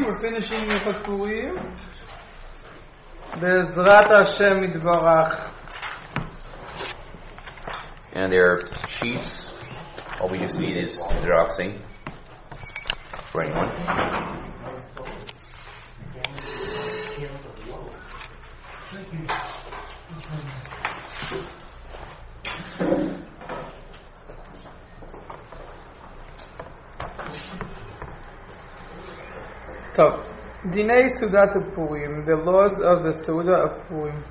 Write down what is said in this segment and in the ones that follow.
We're finishing Hilchos Purim. Be'ezrat Hashem Yitbarach. And there are sheets. All we just need is Xeroxing for anyone. So, Dinei Sudat Purim, the laws of the Suda of Purim.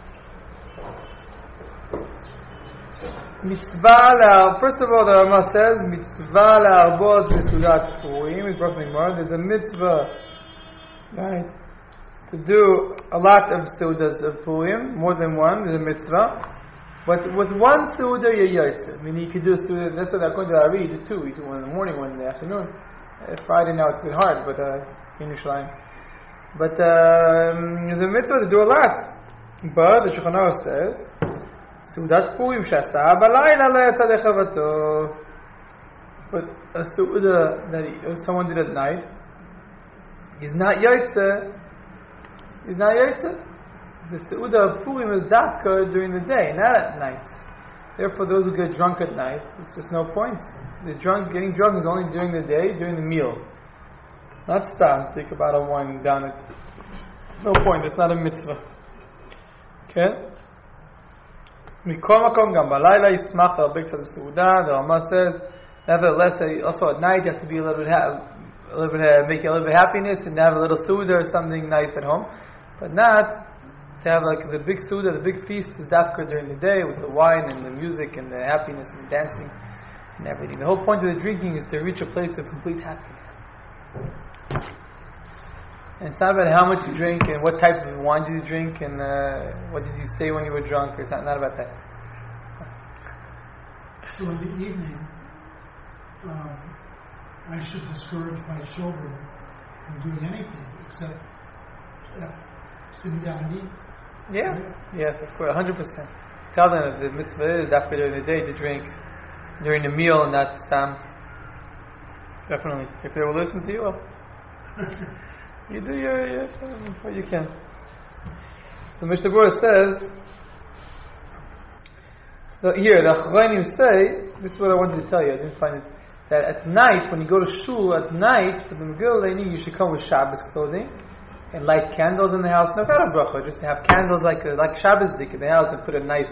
First of all, the Rama says, Mitzvah la'arbot v'sudat Purim. It's brought from the Gemara. There's a mitzvah, right, to do a lot of Sudas of Purim, more than one. There's a mitzvah. But with one Suda, you're Yotze. I mean, you could do a Suda, that's what according to Ari, you do two. You do one in the morning, one in the afternoon. Friday now it's a bit hard, but in Yerushalayim. But there's a mitzvah to do a lot. But the Shulchan Aruch says, Sudat Purim shasa balayla le'etzadeh chavato. But a Suda that someone did at night is not Yotze. Is not Yotze. The Suda of Purim is dafka during the day, not at night. Therefore, those who get drunk at night, it's just no point. Getting drunk is only during the day, during the meal. Not stam, take a bottle of wine and down it. No point, it's not a mitzvah. Okay? Mikol makom gam balayla yismach al big tzad b'seuda. The Rama says, nevertheless, also at night you have to be make a little bit happiness and have a little seuda or something nice at home, but not to have like the big seuda, the big feast is dafka during the day with the wine and the music and the happiness and dancing and everything. The whole point of the drinking is to reach a place of complete happiness. And it's not about how much you drink and what type of wine did you drink and what did you say when you were drunk. It's not about that. So in the evening, I should discourage my children from doing anything except sitting down and eat. Yeah, right? Yes, of course, 100%. Tell them that the mitzvah is after during the day to drink during the meal and not stam. Definitely. If they will listen to you, well, you do your what you can. So Mishnah Berurah says, so here, the Chachamim say, this is what I wanted to tell you, I didn't find it, that at night, when you go to shul at night, for the Megillah Leini, you should come with Shabbos clothing, and light candles in the house, not out of bracha, just to have candles like Shabbos dik in the house, and put a nice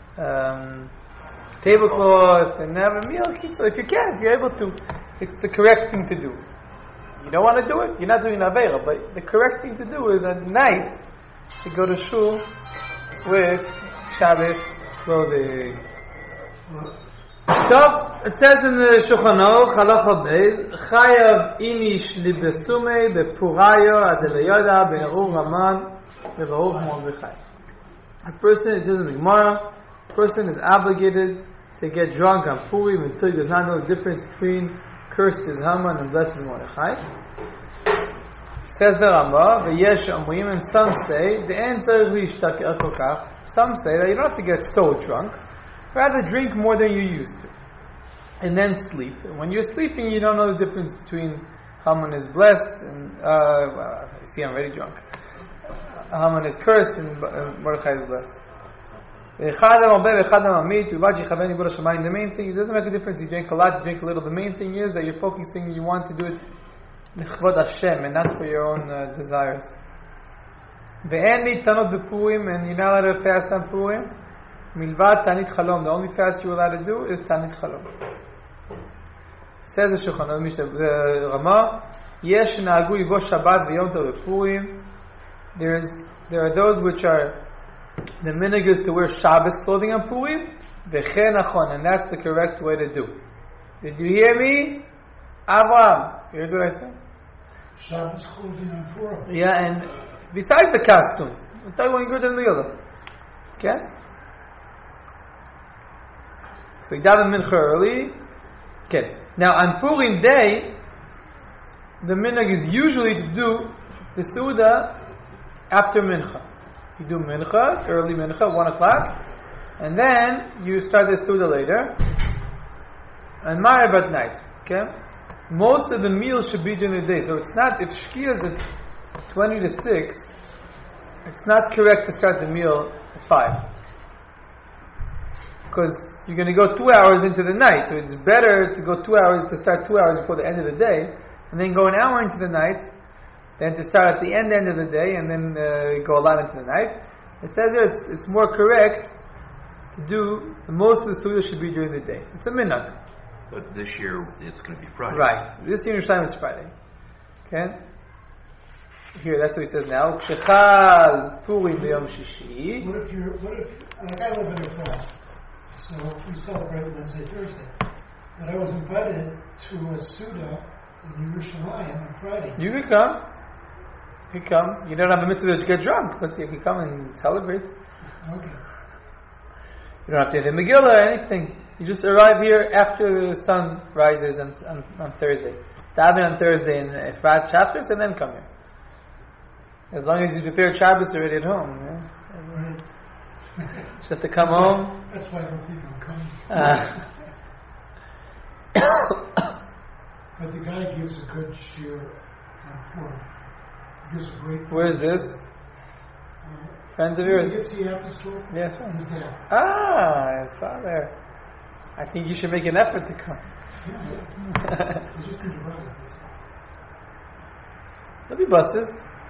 tablecloth, and have a meal. So if you can, if you're able to, it's the correct thing to do. You don't want to do it, you're not doing Aveira, but the correct thing to do is at night to go to shul with Shabbos clothing. So, it says in the Shulchan Aruch, Halacha Beis, Chayav inish libestume bepurayo adelayoda be'eruv Haman be'eruv Mordechai. A person, it says in the Gemara, a person is obligated to get drunk on Purim until he does not know the difference between cursed is Haman and blessed is Mordechai. Says the Rama, v'yesh omrim, and some say, some say that you don't have to get so drunk, rather drink more than you used to, and then sleep. And when you're sleeping, you don't know the difference between Haman is blessed and you see, I'm already drunk. Haman is cursed and Mordechai is blessed. The main thing, it doesn't make a difference. You drink a lot, you drink a little. The main thing is that you're focusing, you want to do it l'chvod Hashem and not for your own desires. And you're not allowed to fast on Purim. Milvad Tanit Chalom. The only fast you're allowed to do is Tanit Chalom. Says the Shulchan Aruch, the Rama, Yesh na'agu yivosh Shabbat v'yom tov v'Purim. There are those which are the minhag is to wear Shabbos clothing on Purim, v'chen achon, and that's the correct way to do. Did you hear me, Avraham? You heard what I said? Shabbos clothing on Purim. Yeah, and besides the costume, I'll tell you when you go to the Megillah. Okay? So you daven mincha early. Okay. Now on Purim day, the minhag is usually to do the Suda after mincha. You do mincha, early mincha, 1 o'clock, and then you start the Suda later, and Ma'ariv at night. Okay? most of the meals should be during the day. So it's not, if Shkia is at 20 to 6, it's not correct to start the meal at 5. Because you're going to go 2 hours into the night. So it's better to go 2 hours, to start 2 hours before the end of the day, and then go an hour into the night, than to start at the end of the day, and then go a lot into the night. It says there it's more correct to do, most of the suya should be during the day. It's a minhag. But this year it's going to be Friday. Right. This year in Yerushalayim is Friday. Okay? Here, that's what he says now. Kshechal Purim b'yom shishi. What if, like I live in a farm, so we celebrate Wednesday, Thursday. But I was invited to a Suda in Yerushalayim on Friday. You can come. You come. You don't have a mitzvah to get drunk, but you can come and celebrate. Okay. You don't have to hit a Megillah or anything. You just arrive here after the sun rises on Thursday. Daven on Thursday in Efrat chapters and then come here. As long as you prepare Shabbos already at home. Yeah? Right. Just have to come home. That's why I don't think I'm coming. But the guy gives a good share on Purim. He gives a great. Where is this? Friends of yours? Gets the apple store? Yes, right. He's there. Ah, his father. I think you should make an effort to come. Yeah. He's just in the road. There'll be buses.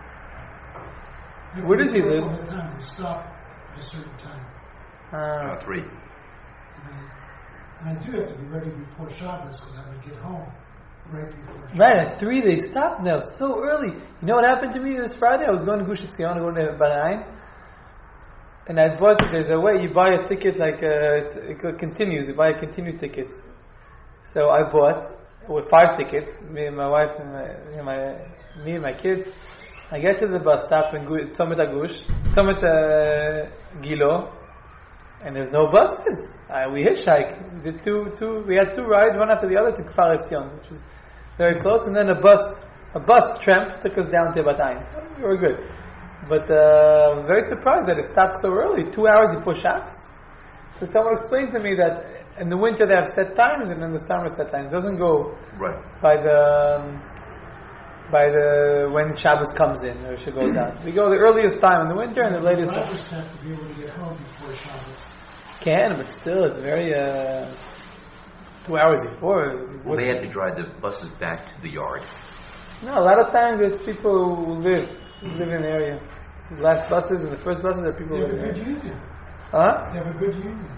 Where does he live? All the time. They stop at a certain time. 3. And I do have to be ready before Shabbos because I'm going to get home right before Shabbos. Right, at 3 they stopped now, so early. You know what happened to me this Friday? I was going to Gush Etzion, going to Bahrain. And I bought, there's a way you buy a ticket like, it continues, you buy a continued ticket. So I bought, with 5 tickets, me and my wife and me and my kids. I get to the bus stop in Tzomet Agush, Tzomet Gilo, and there's no buses. We hitchhiked. We did we had 2 rides, one after the other to Kfar Etzion, which is very close, and then a bus tramp took us down to Bat Ayin. So we were good. But I was very surprised that it stopped so early, 2 hours before Shabbos. So someone explained to me that in the winter they have set times, and in the summer set times. It doesn't go Right. by the when Shabbos comes in or she goes out. We go the earliest time in the winter and the latest time. Drivers have to be able to get home before Shabbos. Can, but still, it's very 2 hours before. Well, they have to drive the buses back to the yard. No, a lot of times it's people who live in the area. The last buses and the first buses are people They who have live a in good the area. union. Huh? They have a good union.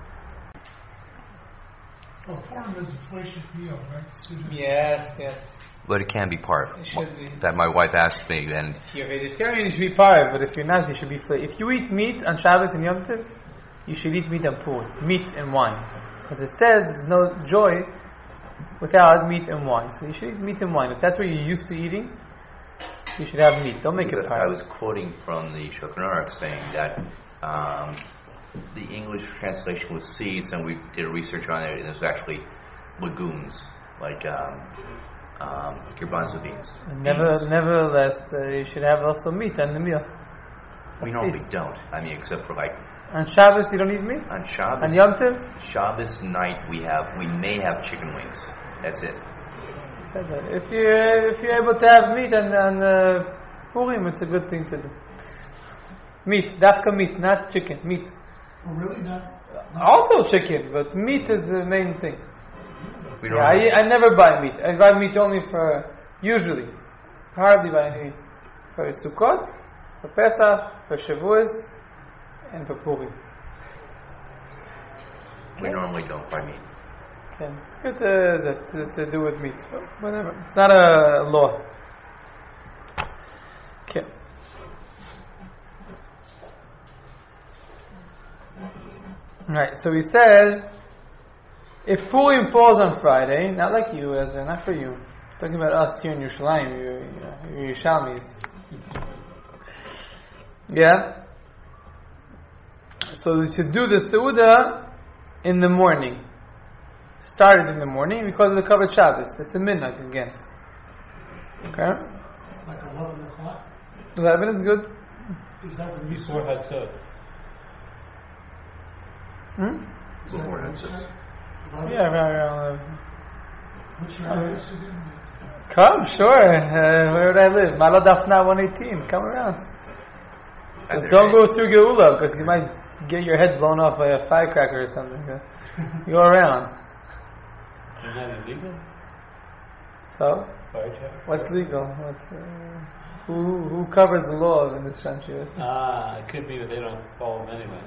Well, Purim is a fleishik meal, right? Suda. Yes. But it can be part. It should be. That my wife asked me, and If you're vegetarian, you should be parv, but if you're not, you should be flay. If you eat meat on Shabbos and Yom Tov, you should eat meat and Purim, meat and wine. Because it says there's no joy without meat and wine. So you should eat meat and wine. If that's what you're used to eating, you should have meat. Don't make it I parv. was quoting from the Shulchan Aruch saying that the English translation was seeds, and we did research on it, and it's actually legumes, like garbanzo beans. Nevertheless, you should have also meat on the meal. We normally don't. I mean, except for like On Shabbos, you don't eat meat? on Shabbos. On Yom Tov? Shabbos night, we may have chicken wings. That's it. You said that. If you're able to have meat on Purim, it's a good thing to do. Meat, dafka meat, not chicken, meat. Oh, really? Not? Also chicken, but meat is the main thing. We don't. Yeah, I never buy meat. I buy meat only usually, hardly buy any meat. For Sukkot, for Pesach, for Shavuos, and for Purim. We normally don't buy meat. Okay. It's good to do with meat, but whatever. It's not a law. Okay. Right, so we said, if Purim falls on Friday, not like you, Ezra, not for you. I'm talking about us here in Yerushalayim, you Yerushalmis. Yeah? So we should do the Seudah in the morning. Started in the morning because of the covered Shabbos. It's a minhag again. Okay? Like 11 o'clock? 11 is good. Is that when you Before start? Hatzot. Hmm? Is that Before when you Hatzot. start? 11? Yeah, around 11. What's your address again? Come, sure. Where would I live? Malo Dafna 118. Come around. Just don't go through Geula because you might get your head blown off by a firecracker or something. Go around. Isn't that illegal? So, Firecracker? what's legal? Who covers the law in this country? It could be that they don't follow them anyway.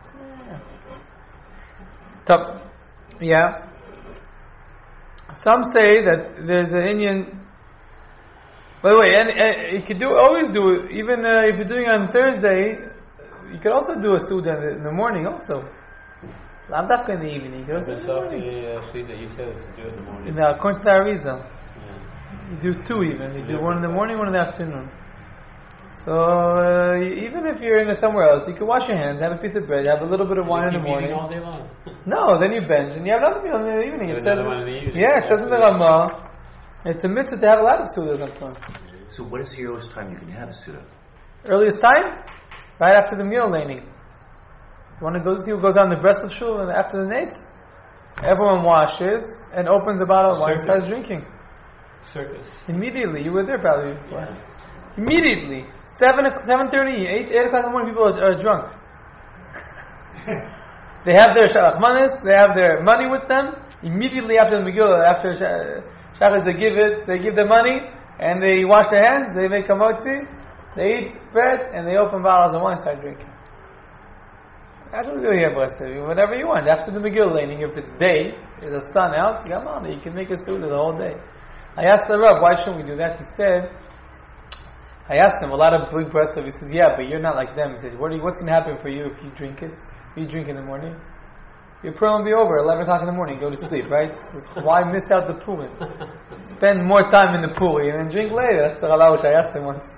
Top. Yeah. Some say that there's an Indian. By the way, and you could always do it, even if you're doing it on Thursday, you could also do a Suda in the morning also. I'm not going in the evening. You could also do it in the morning. That you said is to do it in the morning. According to the Arizal. Yeah. You do two even. You do one in the morning, one in the afternoon. So even if you're somewhere else, you can wash your hands, have a piece of bread, have a little bit of wine in the morning. All day long. No, then you bench and you have another meal in the evening. It says, one in the evening. yeah, it says in the Ramah, it's a mitzvah to have a lot of sudas on time. So what is the earliest time you can have a Suda? Earliest time? Right after the meal laning. You want to go see who goes on the breast of shul and after the nates? Everyone washes and opens a bottle of wine and starts drinking. Circus. Immediately. You were there probably before. Yeah. Immediately. 7:30, 8 o'clock in the morning, people are drunk. They have their shalachmanis, they have their money with them. Immediately after the Megillah, after Shachar, they give the money, and they wash their hands, they make a motzi, they eat bread, and they open bottles of wine and start drinking. That's what we do here, Blessed. Whatever you want. After the Megillah laning, if it's day, there's a sun out, come on, you can make a suda the whole day. I asked the Rav, why shouldn't we do that? He said, I asked him, a lot of big Breslov, he says, yeah, but you're not like them. He says, what's going to happen for you if you drink it? If you drink in the morning? Your prayer will be over, 11 o'clock in the morning, go to sleep, right? He says, why miss out the pool? Spend more time in the pool and then drink later. That's the halal which I asked him once.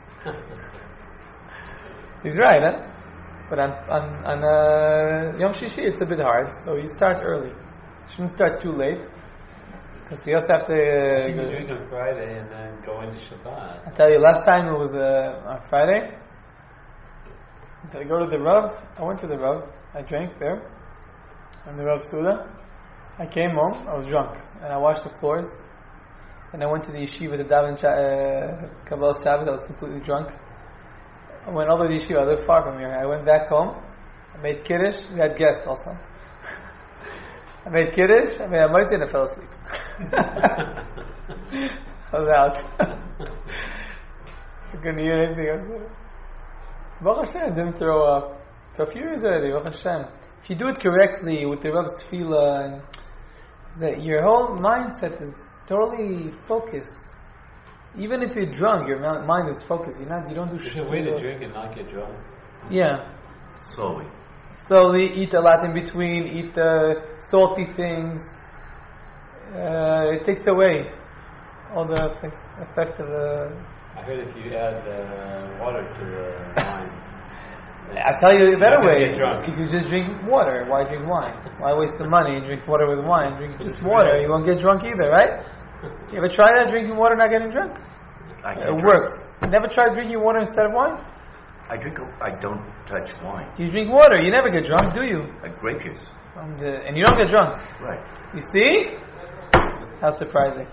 He's right, huh? But on Yom Shishi, it's a bit hard, so you start early. You shouldn't start too late. Because you also have to you drink on Friday and then go into Shabbat. I tell you, last time it was on Friday. Did I go to the Rav? I went to the Rav. I drank there. On the Rav Suda. I came home. I was drunk. And I washed the floors. And I went to the yeshiva to daven Kabbalah Shabbos. I was completely drunk. I went all the way to the yeshiva. I lived far from here. I went back home. I made kiddush. We had guests also. I made kiddush. I made a mitzvah and I fell asleep. I was out. I couldn't hear anything else. Baruch Hashem, didn't throw up. For a few years already, Baruch Hashem. If you do it correctly with the Rav's tefillah, and that your whole mindset is totally focused. Even if you're drunk, your mind is focused. You don't do shit. There's a way to drink and not get drunk. Yeah. Slowly, eat a lot in between, eat salty things. It takes away all the effect of the... I heard if you add water to the wine... I tell you a better way. If you just drink water, why drink wine? Why waste the money and drink water with wine? Drink just water, you won't get drunk either, right? You ever try that, drinking water not getting drunk? It works. You never tried drinking water instead of wine? I don't touch wine. You drink water, you never get drunk, do you? Like grape juice. And you don't get drunk. Right. You see? How surprising.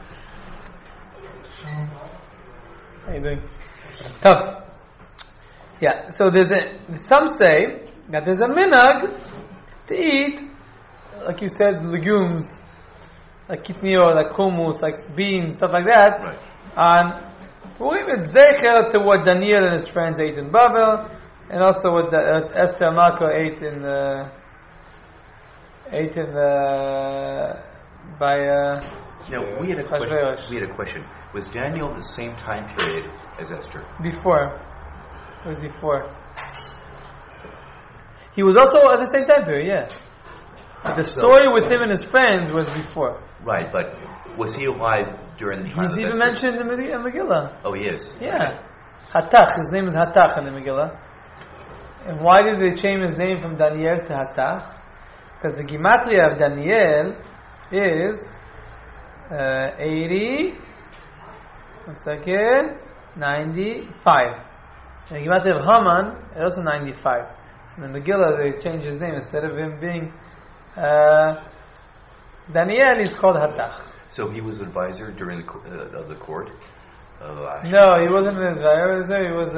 How are you doing? Come. Yeah, so some say that there's a minhag to eat, like you said, legumes, like kitniot, like hummus, like beans, stuff like that. Right. And it's zecher to what Daniel and his friends ate in Babel, and also what Esther and Marco ate by. Now we had a question. Was Daniel the same time period as Esther? Before. It was before. He was also at the same time period, yeah. The story with him and his friends was before. Right, but was he alive during the time He's of even Esther? mentioned in the Megillah. Oh, he is? Yeah. Hatach, his name is Hatach in the Megillah. And why did they change his name from Daniel to Hatach? Because the Gematria of Daniel is 95. And the Gematria of Haman is also 95. So in the Megillah they changed his name. Instead of him being Daniel, he's called Hatach. So he was advisor during of the court of Ashur? No, he wasn't an advisor.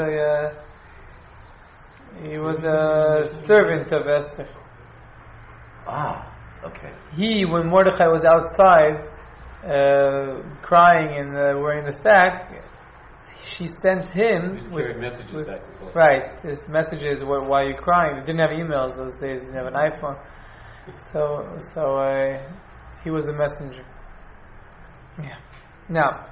He was a servant of Esther. Ah, okay. When Mordechai was outside crying and wearing the sack, she sent him carrying messages back and forth. Right, his messages were, why are you crying? They didn't have emails those days, they didn't have an iPhone. So he was a messenger. Yeah. Now,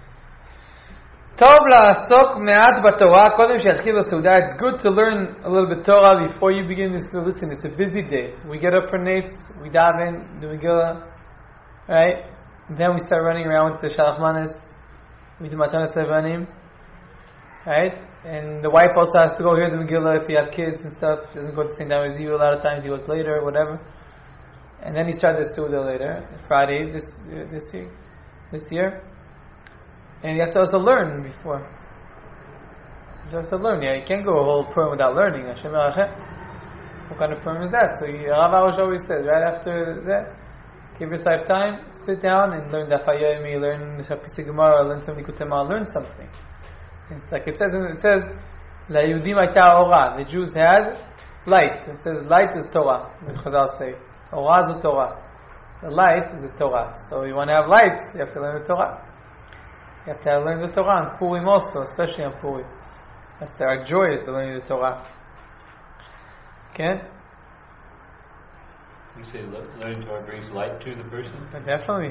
טוב לעסוק מעט בתורה קודם שיתחיל בסעודה. It's good to learn a little bit Torah before you begin this. Listen, it's a busy day. We get up for nates, we daven, do Megillah, right? And then we start running around with the Shalach Manas, we do Matanas Levanim, right? And the wife also has to go hear the Megillah if you have kids and stuff. She doesn't go at the same time as you. A lot of times he goes later, whatever. And then he started the Seudah later, Friday this year. And you have to also learn before. You have to learn. Yeah, you can't go a whole Purim without learning. Hashem Elachem. What kind of Purim is that? So Rav Arush always says, right after that, give yourself time, sit down and learn Daf Yomi, learn Shapisi Gemara, learn some Likutei Moharan, learn something. It's like it says, La Yehudim Hayta Ora. The Jews had light. It says light is Torah. The Chazal say, Ora is the Torah. The light is the Torah. So you want to have light, you have to learn the Torah. You have to learn the Torah on Purim also, especially on Purim. That's our joy to learn the Torah. Okay? You say learning Torah brings light to the person? Definitely.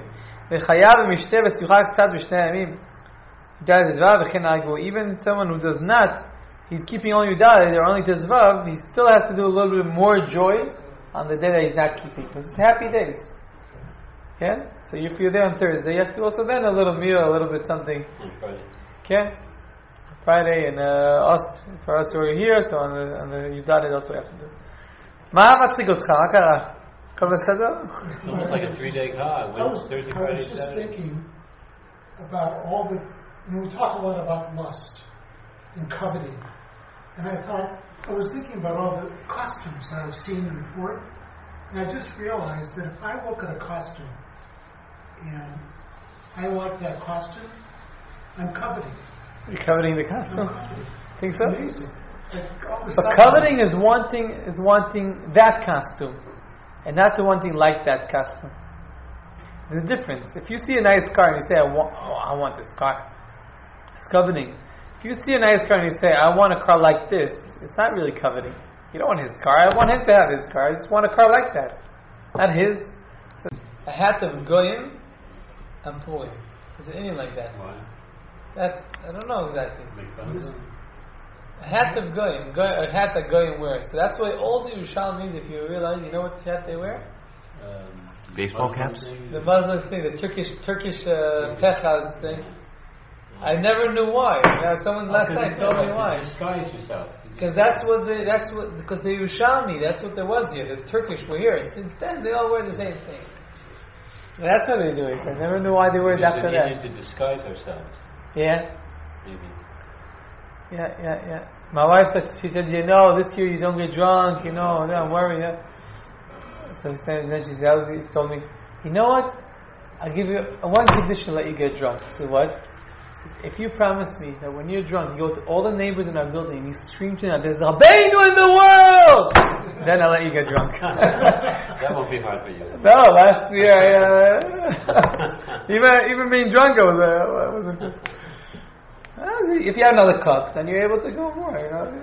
Even someone who does not, he's keeping only Yudalid, or only Tezvav, he still has to do a little bit more joy on the day that he's not keeping, because it's happy days. Okay? So if you're there on Thursday, you have to also then a little meal, a little bit something. On Friday. Okay? Friday, and for us who are here, so on the Yudalid also we have to do. מה מצחיק אותך? מה קרה? הכל בסדר? It's almost like a 3-day God. I was just thinking about all the, we talk a lot about lust and coveting, and I was thinking about all the costumes I was seeing before, and I just realized that if I look at a costume and I like that costume, I'm coveting. You're coveting the costume? Think so? Amazing. But coveting is wanting that costume, and not to wanting like that costume. There's a difference. If you see a nice car and you say, I want this car, it's coveting. If you see a nice car and you say, I want a car like this, it's not really coveting. You don't want his car. I want him to have his car. I just want a car like that. Not his. So, a hat of Goyim and Purim. Is it anything like that? Why? I don't know exactly. Make fun of them? A hat of Goyim, a hat that Goyim wears. So that's why all the Yerushalmis, if you realize, you know what hat they wear? Baseball caps? The Muslim thing, the Turkish Pechaz thing. I never knew why. Someone last night told me why. Disguise yourself. Because because the Yerushalmi, that's what there was here. The Turkish were here. Since then, they all wear the same thing. That's how they do it. I never knew why they wear it after that. We need to disguise ourselves. Yeah. Maybe. Yeah. My wife said, this year you don't get drunk, don't worry. Yeah. So then she told me, you know what? I'll give you one condition to let you get drunk. I said, what? If you promise me that when you're drunk, you go to all the neighbors in our building and you scream to them, there's Rabbeinu in the world! Then I'll let you get drunk. That won't be hard for you. No, last year, even being drunk, wasn't good. If you have another cup, then you're able to go more,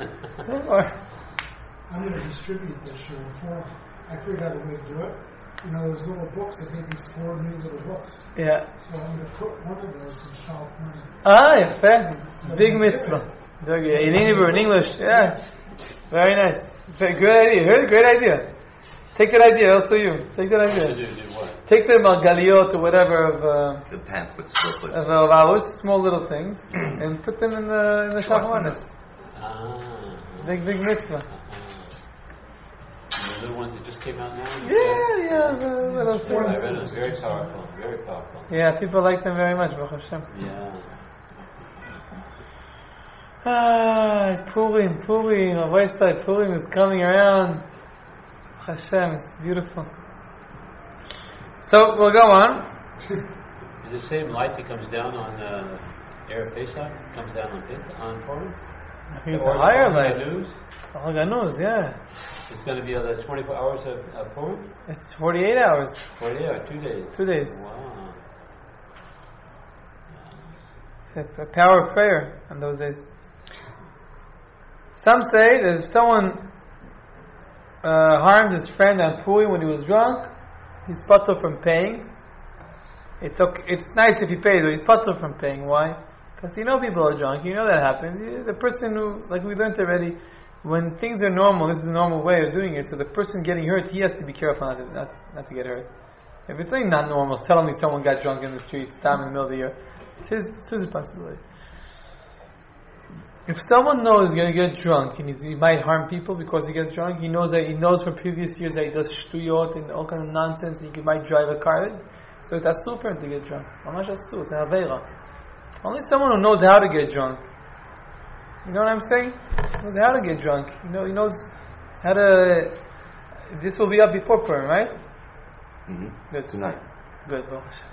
I'm going to distribute this show before I figured out a way to do it. Those little books, they made these 4 new little books. Yeah. So I'm going to put one of those in Shalach Manas. Fair. Big mitzvah. In English, yeah. Very nice. Great idea. Here's a great idea. Take that idea, also you. Take that idea. Take the Margaliot or whatever of the pamphlets, booklets. Of ours, small little things, and put them in the Shalach Manas. Big mitzvah. The little ones that just came out now? Yeah, the little things. I read them. Very powerful. Yeah, people like them very much, Baruch Hashem. Yeah. Purim, Purim is coming around. Hashem, it's beautiful. So, we'll go on. the same light that comes down on Erev Pesach comes down on Purim? I think it's a higher light. News? News, yeah. It's going to be the 24 hours of Purim? It's 48 hours. 48 hours, 2 days. 2 days. Wow. The power of prayer on those days. Some say that if someone harmed his friend on Purim when he was drunk, he's patur from paying. It's okay. It's nice if he pays, but he's patur from paying. Why? Because people are drunk. That happens. The person who, like we learned already, when things are normal, this is the normal way of doing it. So the person getting hurt, he has to be careful not to get hurt. If it's like not normal, suddenly someone got drunk in the streets, time in the middle of the year, it's his responsibility. If someone knows he's going to get drunk and he might harm people because he gets drunk, he knows from previous years that he does shtuyot and all kind of nonsense, and he might drive a car. So it's asur for him to get drunk. Mamash asur, it's an aveira. Only someone who knows how to get drunk. You know what I'm saying? He knows how to get drunk. He knows how to. This will be up before Purim, right? Mm-hmm. Good. Tonight. Good.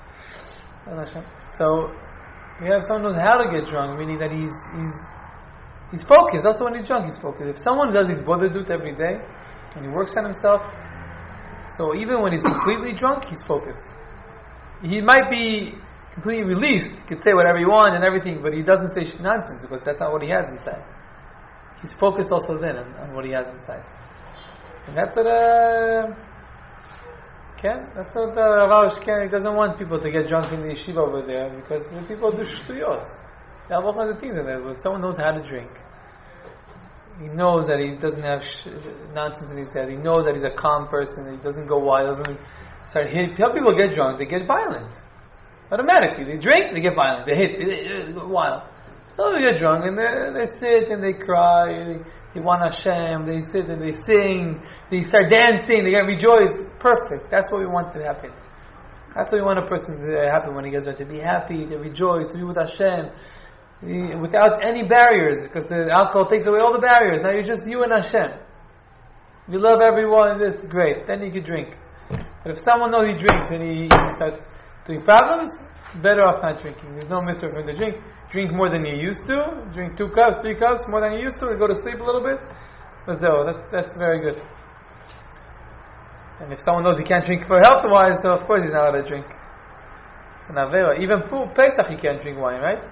So we have someone who knows how to get drunk, meaning that he's focused. Also, when he's drunk, he's focused. If someone does his bodedut every day and he works on himself, so even when he's completely drunk, he's focused. He might be completely released. He could say whatever he wants and everything, but he doesn't say nonsense because that's not what he has inside. He's focused also then on what he has inside. And that's what that's what Rav Ken, he doesn't want people to get drunk in the yeshiva over there because the people do shtuyot. There are all kinds of things in there, but someone knows how to drink. He knows that he doesn't have nonsense in his head. He knows that he's a calm person. He doesn't go wild. Doesn't start hitting. Some people get drunk, they get violent. Automatically, they drink, they get violent. They hit, they go wild. So they get drunk and they sit and they cry. They want Hashem. They sit and they sing. They start dancing. They get rejoice. Perfect. That's what we want to happen. That's what we want a person to happen when he gets drunk. To be happy, to rejoice, to be with Hashem. Without any barriers, because the alcohol takes away all the barriers. Now you're just you and Hashem. You love everyone, this is great. Then you can drink. But if someone knows he drinks and he starts doing problems, better off not drinking. There's no mitzvah for him to drink. Drink more than you used to. Drink 2 cups, 3 cups, more than you used to, and go to sleep a little bit. That's very good. And if someone knows he can't drink for health-wise, so of course he's not allowed to drink. It's an avera. Even Pesach he can't drink wine, right?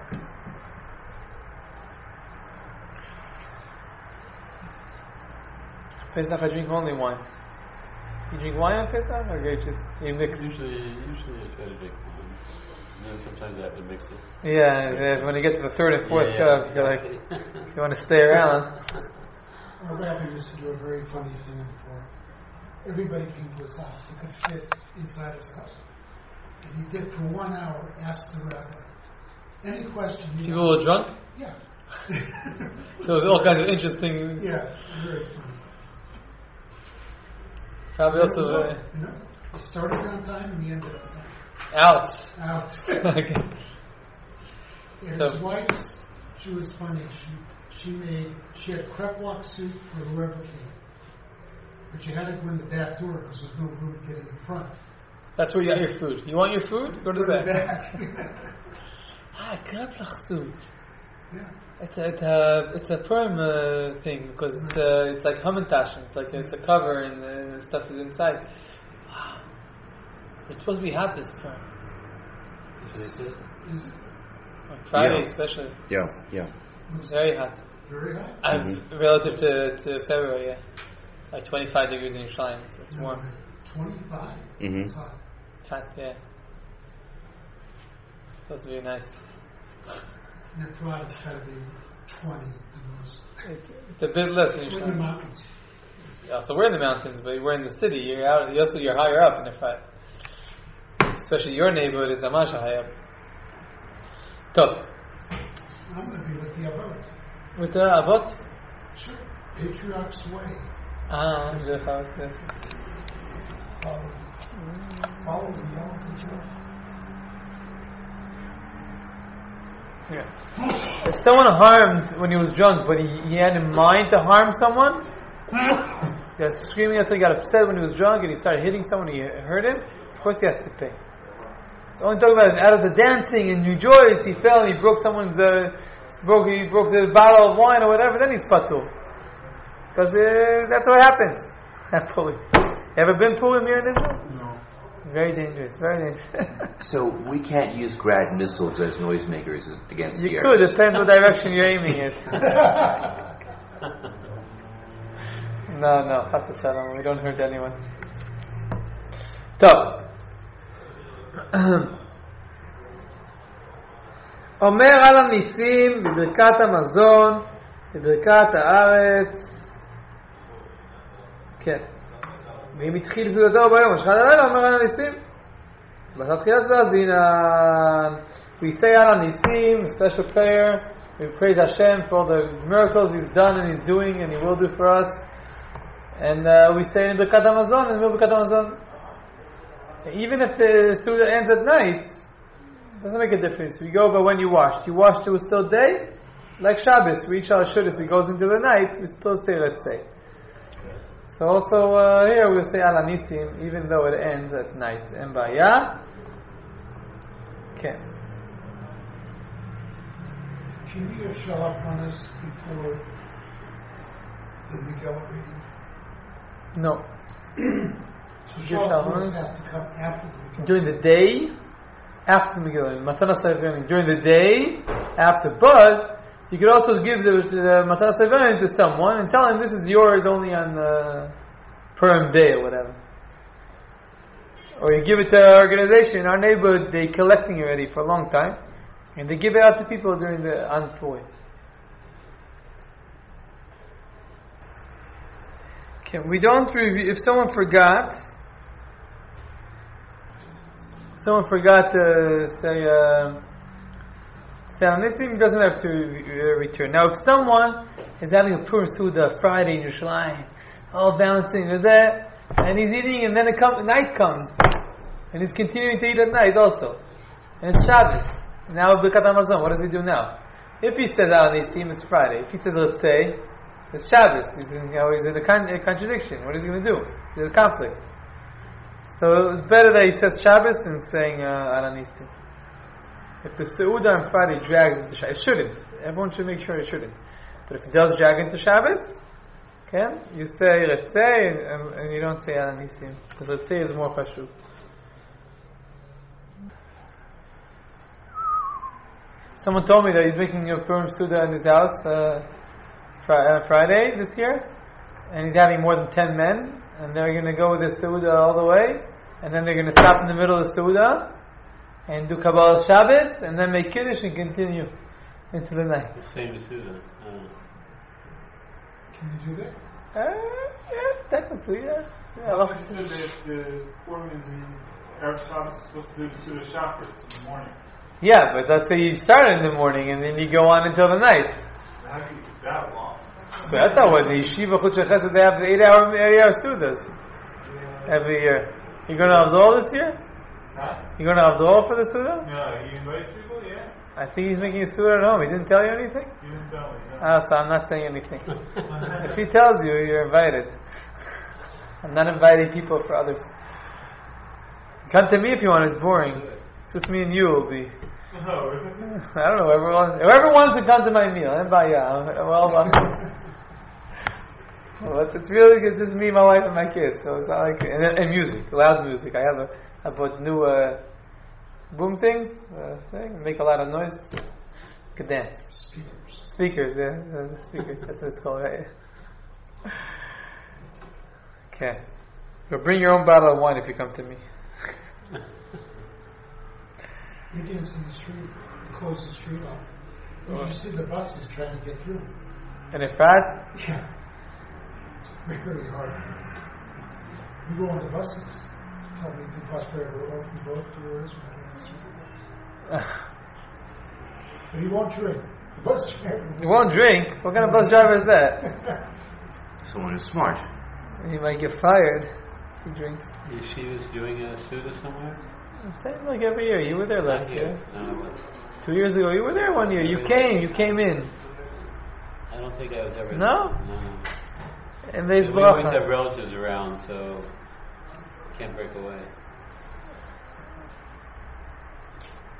Pesach I drink only wine. You drink wine on Pesach or you mix? Usually I try to drink wine. And then sometimes I have to mix it. Yeah, when you get to the 3rd and 4th cup, you're like, you want to stay around. Our rabbi used to do a very funny thing before. Everybody came to his house. He could fit inside his house. And he did for 1 hour ask the rabbi any question. People were drunk? Yeah. So there's all kinds of interesting. Yeah, very funny. Probably also. He started on time and he ended on time. Out. Okay. And So, his wife, she was funny. She had crepe soup for whoever came. But you had to go in the back door because there's no room to get in the front. that's where you got your food. You want your food? Go to the back. Kreplach soup. Yeah. It's a Purim thing because it's like hamantashen. It's a cover and the stuff is inside. Wow. It's supposed to be hot this Purim. Is it? On Friday Yeah. especially. Yeah. It's very hot. Very hot? Relative to February, yeah. Like 25 degrees in Yerushalayim. It's warm. 25. Mhm. It's hot. Hot, yeah. It's supposed to be nice. And in Prague, it's got to be 20 the most. It's a bit less in We're in the Yerushalayim. mountains. Yeah, so we're in the mountains, but we're in the city. You're higher up in the fight. Especially your neighborhood is Amash high up. Top. I'm going to be with the Avot. With the Avot? Sure. Patriarch's Way. I'm just about this. Follow the young. Yeah. If someone harmed when he was drunk, but he had in mind to harm someone, he was screaming, so he got upset when he was drunk and he started hitting someone, he hurt him, of course he has to pay. It's only talking about out of the dancing and rejoice, he fell and he broke someone's, he broke the bottle of wine or whatever, then he's patur. Because that's what happens. Purim. Ever been Purim here in Israel? No. Very dangerous, very dangerous. So we can't use grad missiles as noisemakers against the You air. could, depends what direction you're aiming it. No, chas v'shalom, we don't hurt anyone. טוב. אומר על הניסים בברכת המזון, בברכת הארץ. כן. ואם התחיל סעודתו ביום, השחד הלילה, אומר על הניסים. בתחילה סעודה דינן. We say על הניסים, a special prayer. We praise Hashem for all the miracles He's done and He's doing and He will do for us. And we say in Birkat HaMazon, and Birkat HaMazon. Even if the Suda ends at night, it doesn't make a difference. We go by when you washed. You washed, it was still day. Like Shabbos, we each our Shuddis, it goes into the night, we still say, let's say. So also here we'll say Al Anisim, even though it ends at night. En Baya. Okay. Can we have Shalach on us before the Megillah reading? No. So Give Shalach Shalach on us has to come after the Megillah. During the day, after the Megillah. Matana Sefer during the day, after. But you could also give the Matana Sefer to someone and tell him this is yours only on Purim day or whatever. Or you give it to an organization in our neighborhood, they're collecting already for a long time. And they give it out to people during the on Purim. Okay, we don't review. If someone forgot to say Al Nisim, doesn't have to return. Now, if someone is having a Purim Suda Friday in Yerushalayim, all balancing with that, and he's eating, and then night comes, and he's continuing to eat at night also, and it's Shabbos. Now, Birkat HaMazon, what does he do now? If he says Al Nisim, it's Friday. If he says, let's say, it's Shabbos, he's in a contradiction. What is he going to do? There's a conflict. So it's better that he says Shabbos than saying Al Nisim. If the Seudah on Friday drags into Shabbos, it shouldn't. Everyone should make sure it shouldn't. But if it does drag into Shabbos, okay, you say let's say, and you don't say Al Nisim, because let's say is more chashuv. Someone told me that he's making a Purim Suda in his house Friday this year, and he's having more than 10 men, and they're going to go with the Suda all the way, and then they're going to stop in the middle of the Suda and do Kabbalah Shabbos, and then make Kiddush and continue into the night. The same as Suda. Can you do that? Yeah, technically, yeah. I understood that the Purim is in Erev Shabbos is supposed to do the Suda Shacharis in the morning. Yeah, but let's say you start in the morning and then you go on until the night. How can you do that long? But that's not what the Yeshiva Chutz Chesed, they have 8-hour Sudas every year. You going to Avdol this year? Huh? You going to Avdol for the Suda? Yeah, he invites people, yeah. I think he's making a Suda at home. He didn't tell you anything? You didn't tell me, no. So I'm not saying anything. If he tells you, you're invited. I'm not inviting people for others. Come to me if you want, it's boring. It's just me and you will be. No, really? I don't know, whoever wants to come to my meal, well, it's really it's just me, my wife, and my kids. So it's not like and music, loud music. I bought new boom things, make a lot of noise. Could dance. Speakers, yeah, speakers. That's what it's called, right? Okay. So bring your own bottle of wine if you come to me. We dance in the street, close the street off. You just see the buses trying to get through. And if that, Yeah. It's very hard. We go on the buses. Tell me the bus driver will open both doors when I dance through the bus. But he won't drink. The bus driver you won't drink. What kind of bus driver is that? Someone who's smart. He might get fired if he drinks. Yeshiva's doing a Suda somewhere? Same like every year. You were there last year. No, I wasn't. 2 years ago, you were there 1 year. You came in. I don't think I was ever No? No. And We there's always have bracha. relatives around, so can't break away.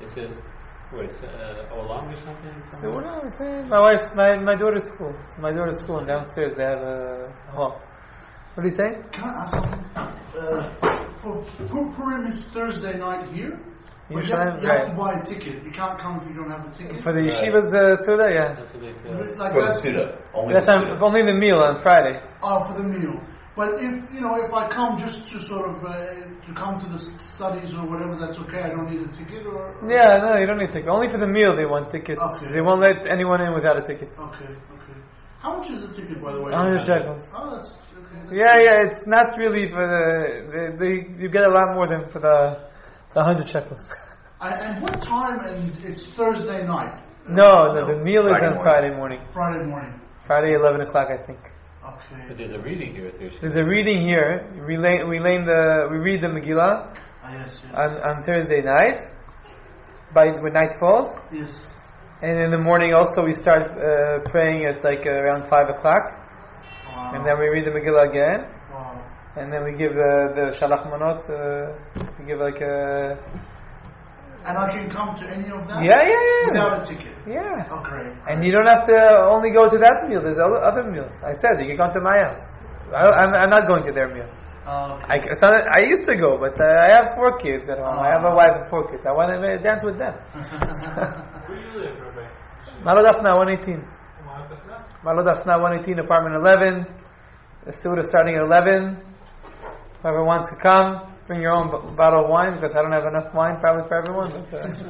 Is it, what, it's Olam or something? So what am I saying? My daughter's school. It's my daughter's school, and downstairs they have a hall. What are you saying? Can I ask something? For Purim is Thursday night here. But you have to buy a ticket. You can't come if you don't have a ticket. For the yeshiva's Suda, yeah. That's what they say. Like For the that's, Suda. Only That's the Suda. only the meal on Friday. for the meal. But if I come just to sort of to come to the studies or whatever, that's okay. I don't need a ticket or. Yeah, no, you don't need a ticket. Only for the meal they want tickets. Okay. They won't let anyone in without a ticket. Okay. How much is the ticket, by the way? 100 shekels. Oh, that's okay. Yeah, it's not really for you get a lot more than for the 100 shekels. And what time? And it's Thursday night. No, the meal is on Friday Friday morning. Friday 11 o'clock, I think. Okay. But there's a reading here Thursday. There's a reading here. We read the Megillah Yes. on Thursday night when night falls. Yes. And in the morning also we start praying at like around 5 o'clock. Wow. And then we read the Megillah again. Wow. And then we give the Shalach Manot. We give like a... And I can come to any of that? Yeah. Without a ticket? Yeah. Oh, great. And you don't have to only go to that meal. There's other meals. I said you can come to my house. I'm not going to their meal. Okay. I used to go, but I have 4 kids at home. I have a wife and 4 kids. I want to dance with them. Where do you live, Rabbi? Malodafna 118. Malodafna? Malodafna 118, apartment 11. The student is starting at 11. Whoever wants to come, bring your own bottle of wine because I don't have enough wine probably for everyone. But,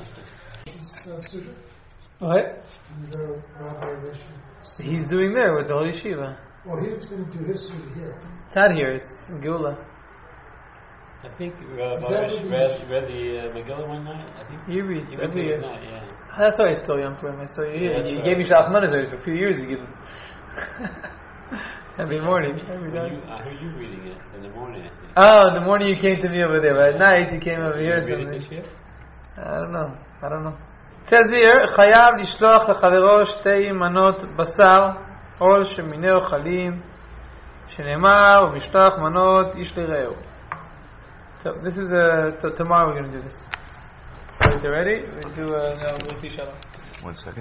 what? He's doing there with the whole yeshiva. Well, he's going to do his suit here. It's not here. It's in Geula. I think Baruch read the Megillah one night. I think He reads he went every to year. it night, yeah. That's why I stole Yom Purim. I saw you here. Yeah, You that's gave me right. Shalach Manot already for a few years. You give me every morning, every When night. I heard you reading it in the morning, I think. Oh, in the morning you came to me over there, but at night you came over here or Did you read it something. this year? I don't know. It says here, חייב לשלוח לחברו 2 מנות בשר, עול שמיני אוכלים, שנאמר, ומשלח מנות איש לרעהו. So this is tomorrow we're going to do this. So is it ready? We'll do, no, we'll see Shalom. 1 second.